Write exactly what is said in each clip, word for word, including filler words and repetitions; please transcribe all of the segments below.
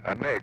Uh, Nick,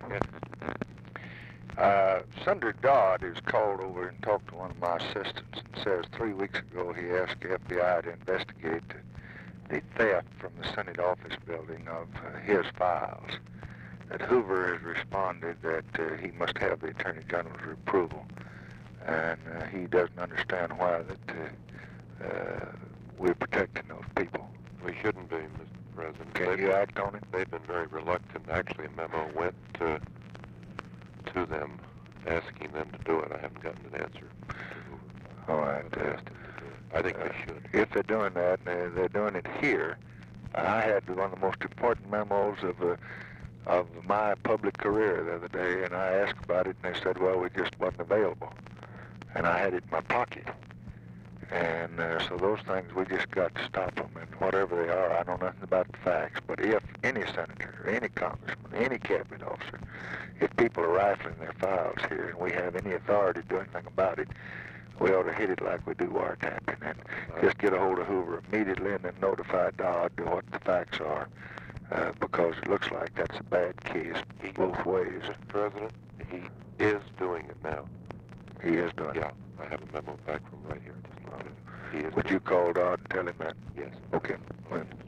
uh, Senator Dodd is called over and talked to one of my assistants and says three weeks ago he asked the F B I to investigate the theft from the Senate office building of uh, his files. That Hoover has responded that uh, he must have the Attorney General's approval, and uh, he doesn't understand why that uh, uh, we're protecting those people. We shouldn't be, Mister President. Can they've you been, act on it? They've been very reluctant. Actually, a memo went to, to them asking them to do it. I haven't gotten an answer to Hoover. All right. But I Uh, asked them to do it. I think uh, they should. If they're doing that, and they're, they're doing it here, I had one of the most important memos of uh, of my public career the other day, and I asked about it, and they said, well, we just wasn't available. And I had it in my pocket. And uh, so those things, we just got to stop them, and whatever they are, I know nothing about the facts, but if any senator, or any congressman, any cabinet officer, if people are rifling their files here and we have any authority to do anything about it, we ought to hit it like we do wiretapping, and just get a hold of Hoover immediately and then notify Dodd what the facts are, uh, because it looks like that's a bad case both ways. Mister President, he is doing it now. He is doing Yeah, I have a memo back from right here. Just a minute. He is it. Would you call Dodd and tell him that? Yes. Okay. Well,